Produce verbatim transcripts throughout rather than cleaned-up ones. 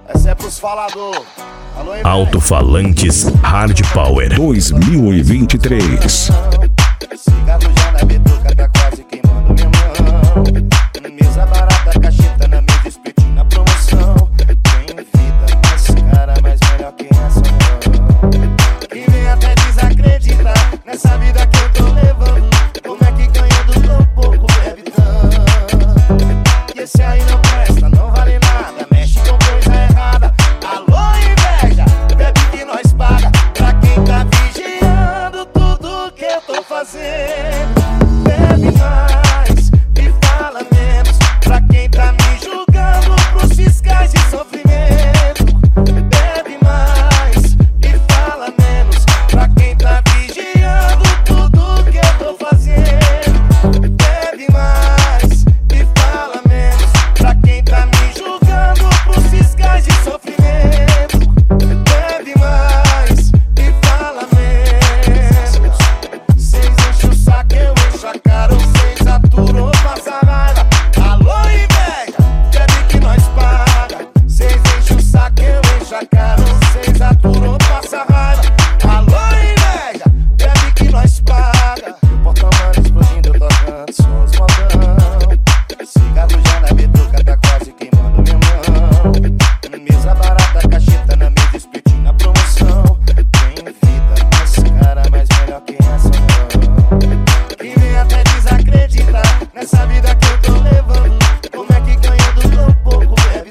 Essa é pros falador. Alô, Alto-falantes Hard Power dois mil e vinte e três. cigarro já na bituca, tá quase queimando minha mão. Mesa barata, cacheta na mesa, espetinho na promoção. Tem vida mais cara, mas melhor que essa não. Quem vem até desacreditar nessa vida que eu tô levando. Como é que ganhando tão pouco bebe tanto? E esse aí não presta, não vale nada, mexe com coisa errada. Alô, inveja, bebe que nós paga. Pra quem tá vigiando tudo que eu tô fazendo. Bebe mais e fala menos. Pra quem tá me julgando pros fiscais de sofrimento. Bebe mais e fala menos. Pra quem tá vigiando tudo que eu tô fazendo. Bebe mais e fala menos. Pra quem tá me julgando pros fiscais de sofrimento. Bebe mais e fala menos. Cês enchem o saco, eu encho a cara. Vocês aturam, passa raiva. Alô, inveja, bebe que nós paga. Cês enchem o saco, eu encho a cara. Vocês aturam, passa raiva. Alô, inveja, bebe que nós paga. O porta-mano explodindo, eu tocando só os modão. Cigarro já na bituca, tá quase queimando minha mão. Mesa barata, cacheta na mesa, espetinho na promoção. Tem vida mais cara, mas melhor que essa não. Quem vem até desacreditar nessa vida que eu tô levando. Como é que ganhando tão pouco bebe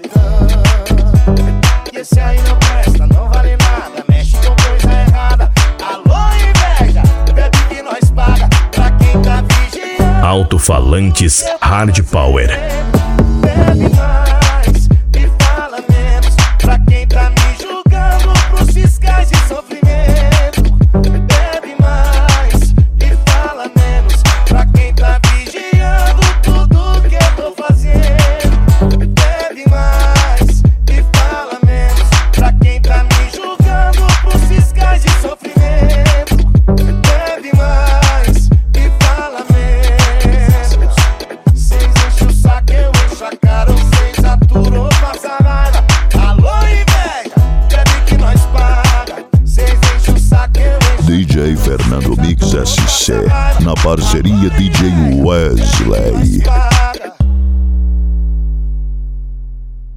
tanto? E esse aí não presta, não vale nada, mexe com coisa errada. Alô, inveja, bebe que nós paga. Pra quem tá vigiando. Alto-falantes Hard Power Bebe mais e fala menos. Pra quem tá me julgando pros fiscais de sofrimento. Bebe mais e fala menos. Pra quem tá vigiando tudo que eu tô fazendo. Bebe mais e fala menos. Pra quem tá me julgando pros fiscais de sofrimento. Bebe mais e fala menos. Cês enchem o saco, eu encho a cara. Vocês aturam, passa raiva. Alô, inveja, bebe que nós paga. Cês enchem o saco, eu encho. D J Fernando Mix S C na parceria D J Wesley.